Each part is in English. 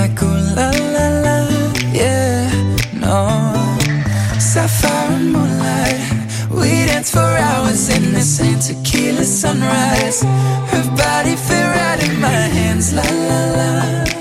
like ooh la la la, yeah, no. Sapphire and moonlight, we dance for hours in the same tequila sunrise. Her body fit right in my hands, la la la.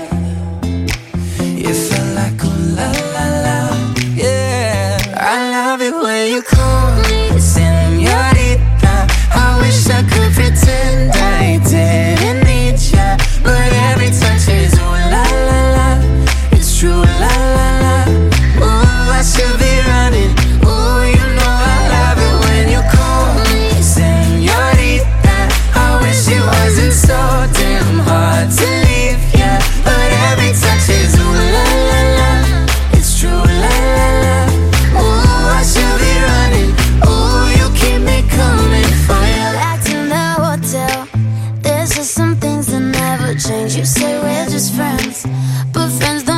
You feel like ooh la la la, yeah. I love it when you call me señorita. I wish I could pretend I didn't need ya, but every touch is ooh la la la. It's true, la la la. Ooh, I should be running. Ooh, you know I love it when you call me señorita. I wish it wasn't so damn hard to leave ya, but every touch is ooh la la la. It's true, la la la. Ooh, I should be running. Ooh, you keep me coming for ya. Back in the hotel, there's just some things that never change. You say we're just friends, but friends don't